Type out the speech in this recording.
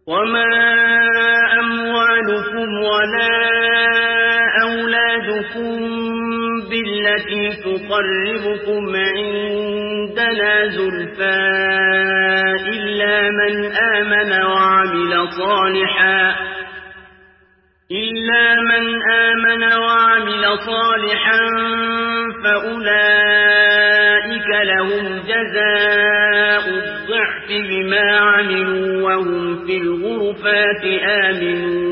وما أموالكم ولا أولادكم بالتي تقربكم عندنا زلفى إلا من آمن وعمل صالحا فأولئك لهم جزاء الضعف بما عملوا وهم في الغرفات آمنون